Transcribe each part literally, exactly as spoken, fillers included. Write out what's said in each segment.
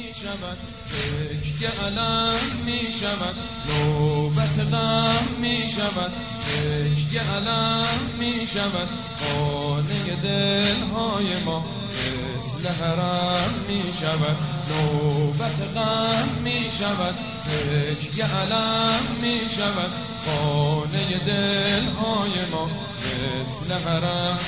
می شود، تکیه علم می شود، نوبت غم می شود، تکیه علم می شود، خانه دلهای ما مثل حرم می شود، نوبت غم می شود، تکیه علم می شود، خانه دلهای ما مثل حرم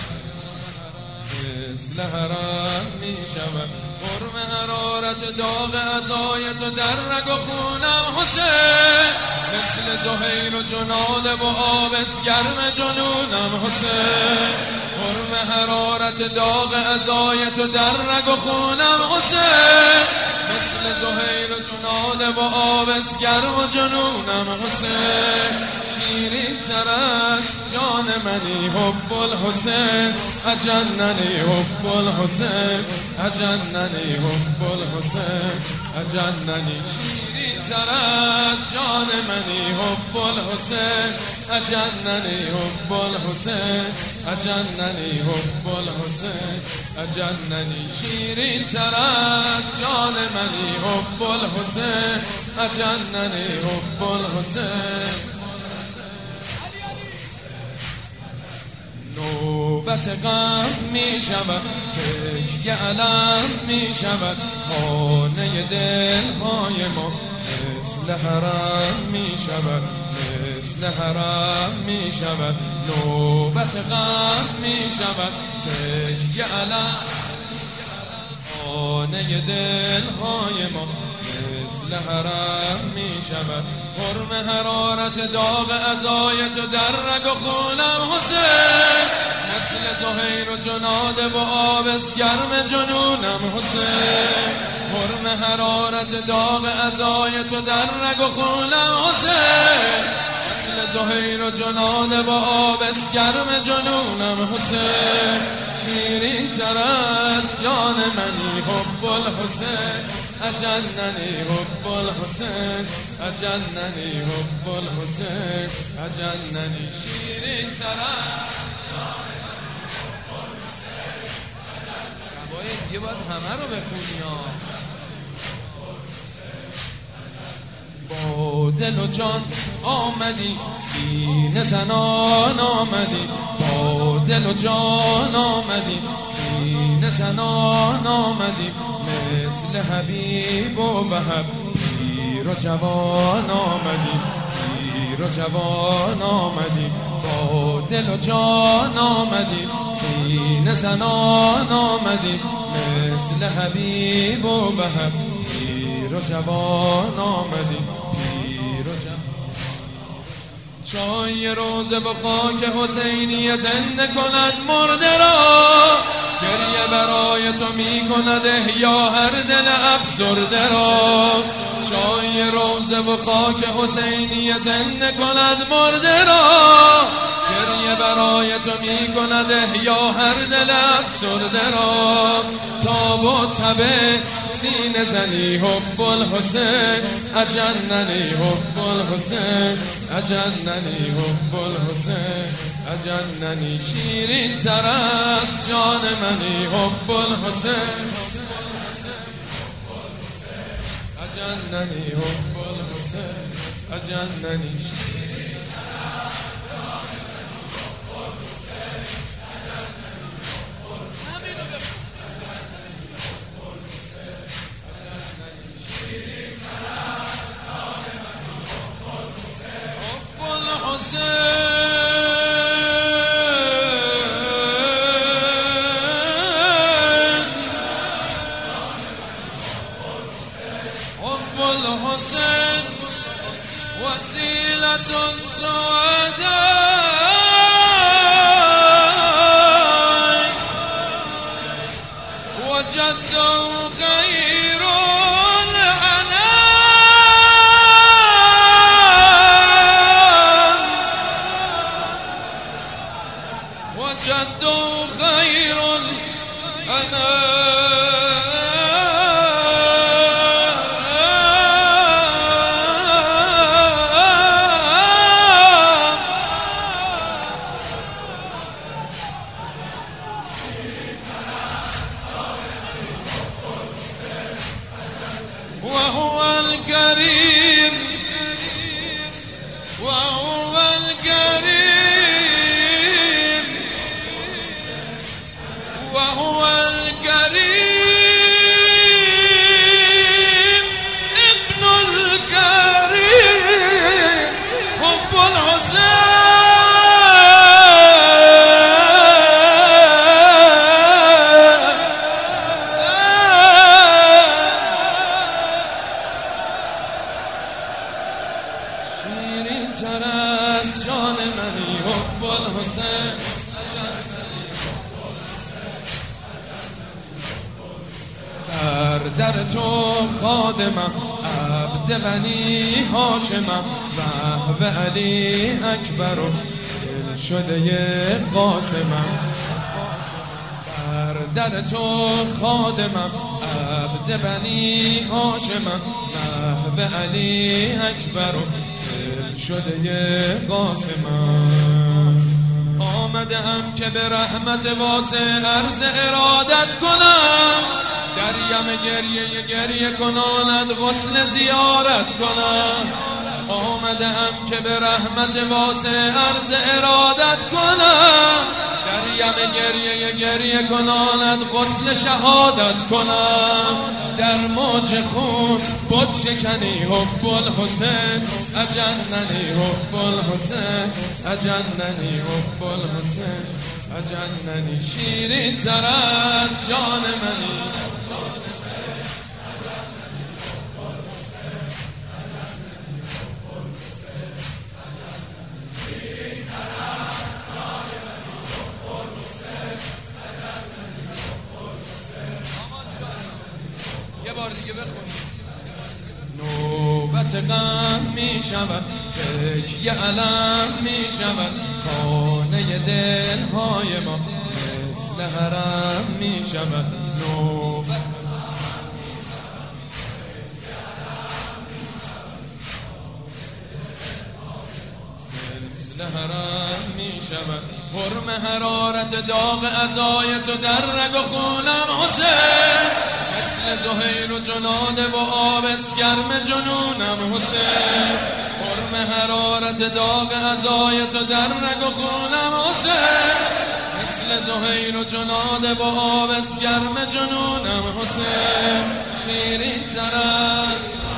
مثل حرم می شود. قرم حرارت داغ عزای تو در رگ و خونم حسین، مثل زهیر و جناد و آبس گرم جنونم حسین. قرم حرارت داغ عزای تو در رگ و خونم حسین، مثل زهیر و جناد و آبس گرم و جنونم حسین. شیرین ترک جان منی حب الحسین، اجننی حب الحسین، اجننی حب الحسین، اجننی. شیرین ترک جان منی حب الحسین، اجننی حب الحسین، اجننی حب الحسین، اجننی. شیرین ترک جان منی حب الحسین، اجننی حب الحسین. نوبت غم می شود، تکیه علم می شود، خانه دلهای ما مثل حرم می شود، مثل حرم می شود. نوبت غم می شود، تکیه علم، خانه دلهای ما مثل حرم می شود. قرم حرارت داغ عزای تو در رگ و خونم حسین، مثل زهیر و جناد و آبس گرم جنونم حسین. قرم حرارت داغ عزای تو در رگ و خونم حسین، مثل زهیر و جناد و آبس گرم جنونم حسین. شیرین تر از جان منی حب الحسین، اجننی حب الحسین، اجننی حب الحسین، اجننی. شیرین تر شبای دیگه باید همه رو بخونی ها. با دل و جان آمدی، سینه زنان آمدی، با دل و جان آمدی، سینه زنان آمدی، مثل حبیب و وهب پیر و جوان آمدی، پیر و جوان آمدی، با دل و جان آمدی، سینه زنان آمدی، مثل حبیب و وهب پیر و جوان آمدی، پیر و جوان. چای روزه به خاک حسینی زنده کند مرده را، گریه برای تو می کند احیا هر دل افسرده را. چای روزه به خاک حسینی زنده کند مرده را، گریه برای تو می کند احیا هر دل افسرده را. تاب و تبه سینه زنی حب الحسین، اجننی حب الحسین، اجننی حب الحسین، اجننی. شیرین تر از جان منی حب الحسین، اجننی حب الحسین، اجننی. حب الحسين وسيلة السعداء وجد خير الأنام وجد خير الأنام در تو خادمم، عبد بنی هاشمم، وهو علی اکبر و دل شده قاسمم. در تو خادمم، عبد بنی هاشمم، وهو علی اکبر و دل شده قاسمم. آمدم که به رحمت واسع عرض ارادت کنم، دریم گریه گریه کناند غسل زیارت کنم. آمدم که به رحمت واسع عرض ارادت کنم، دریم گریه گریه کناند غسل شهادت کنم. در موج خون بت شکنی حب الحسین، اجننی حب الحسین، اجننی حب الحسین، اجننی. شیرین تر از جان منی، یه بار دیگه بخونیم. نوبت غم می شود، تکیه علم می شود، خانه دلهای ما مثل حرم می شود. نوبت مثل حرم می شود. حرم حرارت داغ عزای تو در رگ و خونم حسین، مثل زهیر و جناده و آبس گرم جنونم حسین. حرم حرارت داغ عزای تو در رگ و خونم حسین، مثل زهیر و جناده و آبس گرم جنونم حسین. شیرین تر